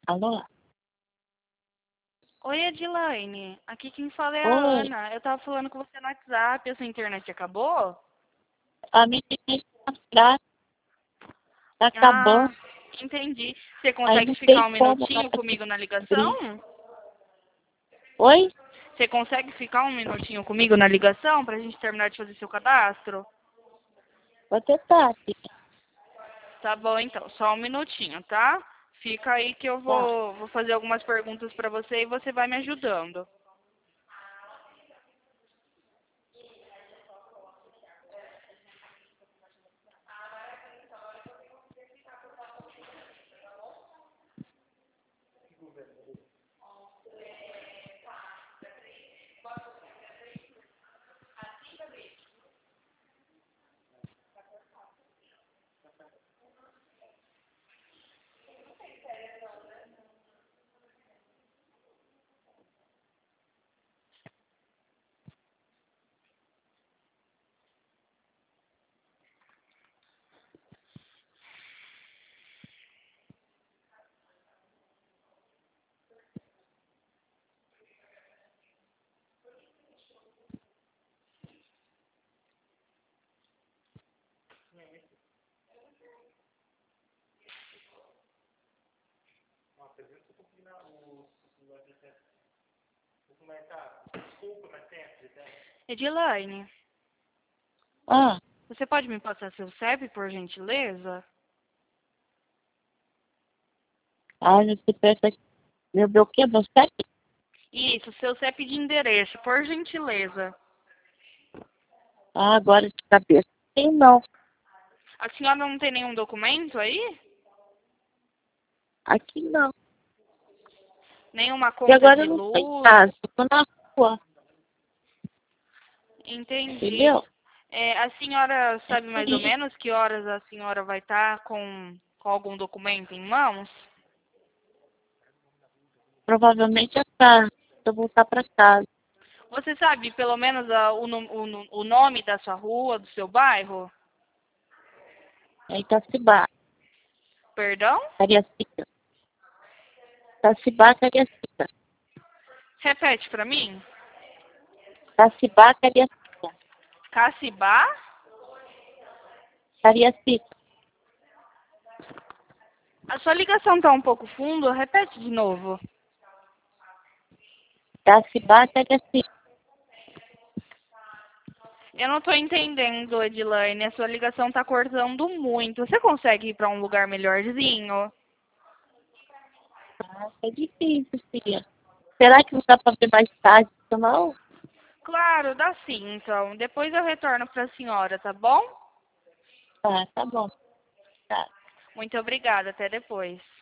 Alô? Oi, Edilaine. Aqui quem fala é a Oi, Ana. Eu tava falando com você no WhatsApp. A sua internet acabou? a minha internet tá fraca, tá acabando, Ah, entendi. Você aí consegue não ficar tem um como minutinho comigo na abrir. ligação? Oi? Você consegue ficar um minutinho comigo na ligação pra gente terminar de fazer seu cadastro? Vou tentar, filha. Tá bom, então. Só um minutinho, tá? Fica aí que eu Tá. vou fazer algumas perguntas pra você e você vai me ajudando. Edilaine, Ah, você pode me passar seu CEP, por gentileza? você pensa que meu o quê? Meu CEP? Isso, seu CEP de endereço, por gentileza. Ah, agora de cabeça. Tem não. A senhora não tem nenhum documento aí? Aqui não. Nenhuma E conta agora de eu não tô em luz? casa, eu tô na rua, Entendi. entendeu? A senhora É sabe por mais ou isso. menos que horas a senhora vai estar com algum documento em mãos? Provavelmente é tarde, se eu voltar pra casa. Você sabe pelo menos o nome da sua rua, do seu bairro? É em Itacibá, Perdão? Cariacica. Itacibá, Cariacica. Repete para mim. Itacibá, Cariacica. Cacibá? Cariacica. A sua ligação tá um pouco fundo, repete de novo. Itacibá, Cariacica. Eu não tô entendendo, Edilaine. A sua ligação tá cortando muito. Você consegue ir para um lugar melhorzinho? Ah, é difícil, filha. Será que não dá pra ver mais tarde, não? Claro, dá sim, então. Depois eu retorno para a senhora, tá bom? Tá, tá bom. Tá. Muito obrigada. Até depois.